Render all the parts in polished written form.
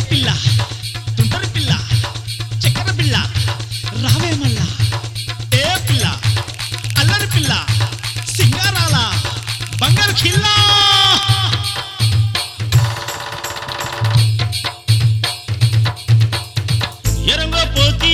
పిల్ల తుంటరి పిల్ల చక్కెర పిల్ల రావే మల్ల ఏ పిల్ల అల్లరి పిల్ల సింగారాల బంగారు ఖిల్లా ఎరంగో పోతి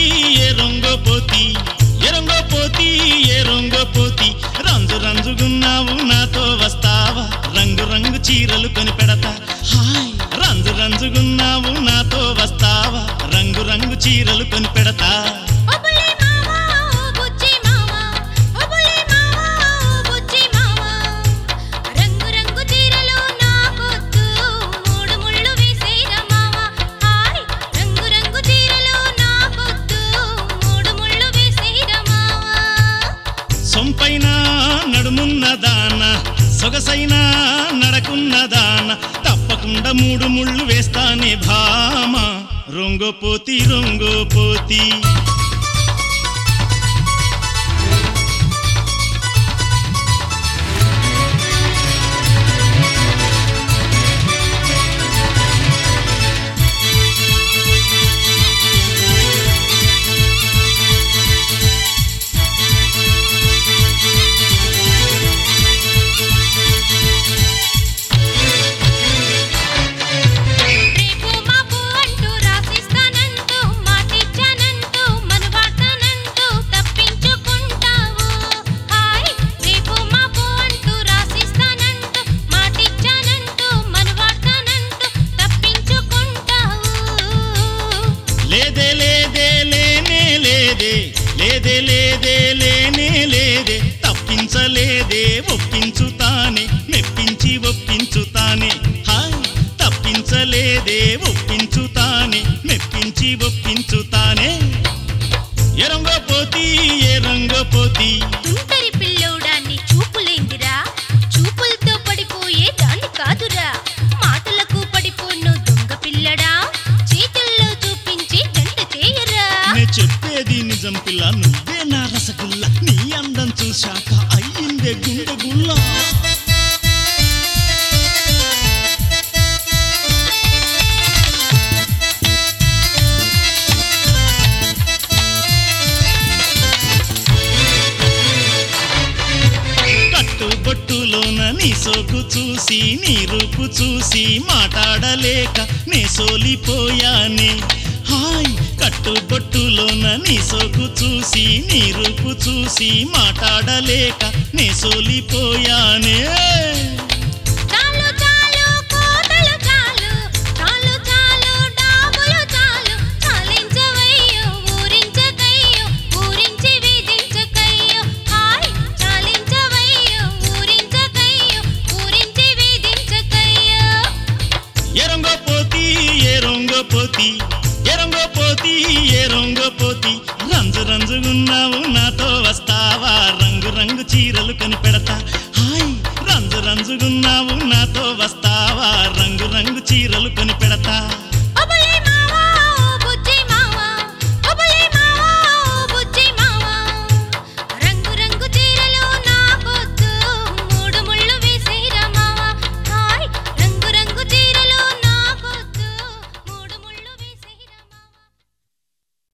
రంజు రంజుగున్నావు నాతో వస్తావా రంగు రంగు చీరలు కొని పెడతా హాయ్ రంజు రంజుగున్నావు నాతో వస్తావా రంగు రంగు చీరలు కొని పెడతా సొంపైన నడుమున్నదాన సొగసైన నడకున్నదాన తప్పకుండా 3 ముళ్ళు వేస్తానే భామ రొంగోపోతి లేదే తప్పించలేదే ఒప్పించుతానే మెప్పించి ఒప్పించుతానే హాయ్ తప్పించలేదే ఒప్పించుతానే మెప్పించి ఒప్పించుతానే ఎరంగోపోతి తుంటరి పిల్లోడాన్ని చూపులేందిరా చూపులతో పడిపోయే దాన్ని కాదురా మాటలకు పడిపోను దొంగ పిల్లడా చేతుల్లో చూపించి జంట చేయరా నే చెప్పేది నిజం పిల్ల నువ్వే నా రసగుల్లా నీ అందం చూశాక అయ్యిందే గుండె గుల్లా కట్టుబొట్టులోన నీ సోకు చూసి నీ రూపు చూసి మాట్లాడలేక నే సోలిపోయానే హాయ్ కట్టుబొట్టులోన నీ సోకు చూసి నీ రూపు చూసి మాట్లాడలేక నే సోలిపోయానే ఎరంగోపోతి రంజు రంజుగున్నావు నాతో వస్తావా రంగు రంగు చీరలు కొని పెడతా హాయ్ రంజు రంజుగున్నావు నాతో వస్తావా